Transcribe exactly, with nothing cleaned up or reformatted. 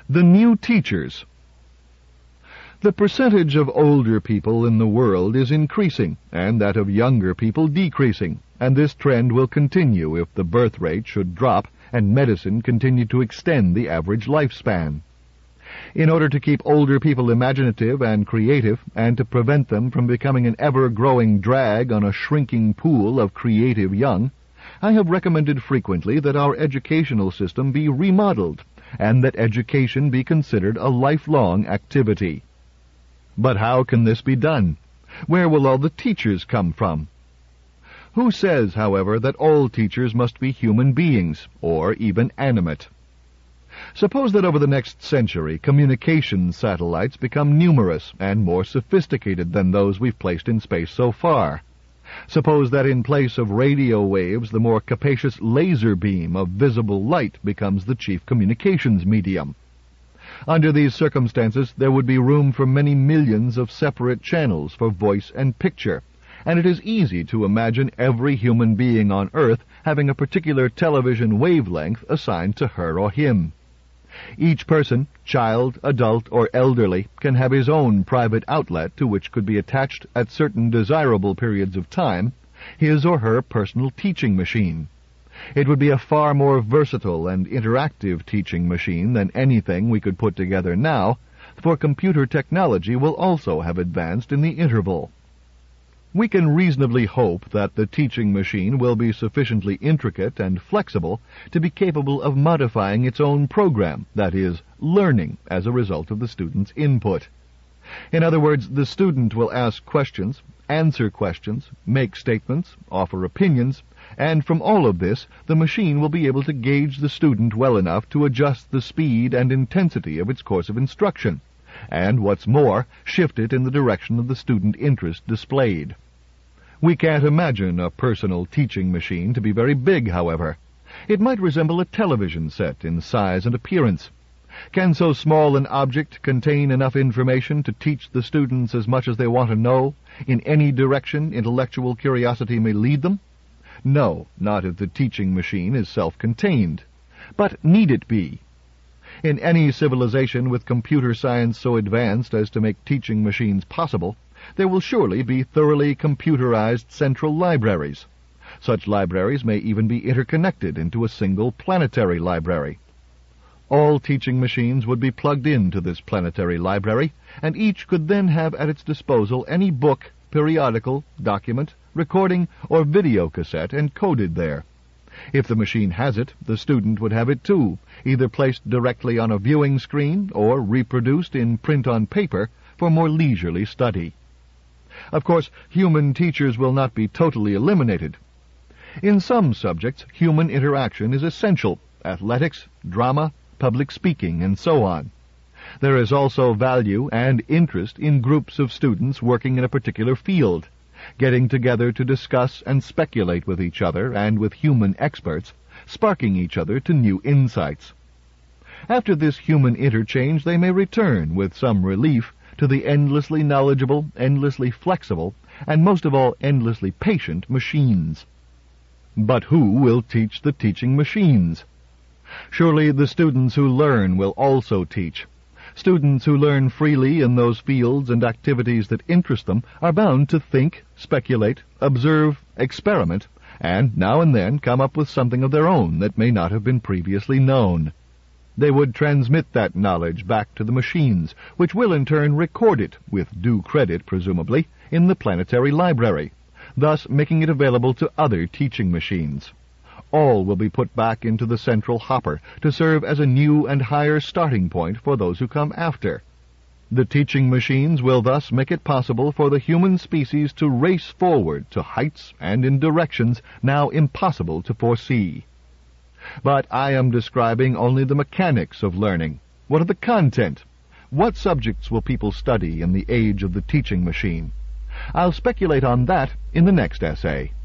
The new teachers. The percentage of older people in the world is increasing, and that of younger people decreasing, and this trend will continue if the birth rate should drop and medicine continue to extend the average lifespan. In order to keep older people imaginative and creative, and to prevent them from becoming an ever-growing drag on a shrinking pool of creative young, I have recommended frequently that our educational system be remodeled, and that education be considered a lifelong activity. But how can this be done? Where will all the teachers come from? Who says, however, that all teachers must be human beings, or even animate? Suppose that over the next century communication satellites become numerous and more sophisticated than those we've placed in space so far. Suppose that in place of radio waves, the more capacious laser beam of visible light becomes the chief communications medium. Under these circumstances, there would be room for many millions of separate channels for voice and picture, and it is easy to imagine every human being on Earth having a particular television wavelength assigned to her or him. Each person, child, adult, or elderly, can have his own private outlet to which could be attached at certain desirable periods of time his or her personal teaching machine. It would be a far more versatile and interactive teaching machine than anything we could put together now, for computer technology will also have advanced in the interval. We can reasonably hope that the teaching machine will be sufficiently intricate and flexible to be capable of modifying its own program, that is, learning as a result of the student's input. In other words, the student will ask questions, answer questions, make statements, offer opinions, and from all of this, the machine will be able to gauge the student well enough to adjust the speed and intensity of its course of instruction, and, what's more, shift it in the direction of the student interest displayed. We can't imagine a personal teaching machine to be very big, however. It might resemble a television set in size and appearance. Can so small an object contain enough information to teach the students as much as they want to know, in any direction intellectual curiosity may lead them? No, not if the teaching machine is self-contained. But need it be? In any civilization with computer science so advanced as to make teaching machines possible, there will surely be thoroughly computerized central libraries. Such libraries may even be interconnected into a single planetary library. All teaching machines would be plugged into this planetary library, and each could then have at its disposal any book, periodical, document, recording, or video cassette encoded there. If the machine has it, the student would have it too, either placed directly on a viewing screen or reproduced in print on paper for more leisurely study. Of course, human teachers will not be totally eliminated. In some subjects, human interaction is essential: athletics, drama, public speaking, and so on. There is also value and interest in groups of students working in a particular field, getting together to discuss and speculate with each other and with human experts, sparking each other to new insights. After this human interchange, they may return, with some relief, to the endlessly knowledgeable, endlessly flexible, and most of all endlessly patient machines. But who will teach the teaching machines? Surely the students who learn will also teach. Students who learn freely in those fields and activities that interest them are bound to think, speculate, observe, experiment, and now and then come up with something of their own that may not have been previously known. They would transmit that knowledge back to the machines, which will in turn record it, with due credit presumably, in the planetary library, thus making it available to other teaching machines. All will be put back into the central hopper to serve as a new and higher starting point for those who come after. The teaching machines will thus make it possible for the human species to race forward to heights and in directions now impossible to foresee. But I am describing only the mechanics of learning. What of the content? What subjects will people study in the age of the teaching machine? I'll speculate on that in the next essay.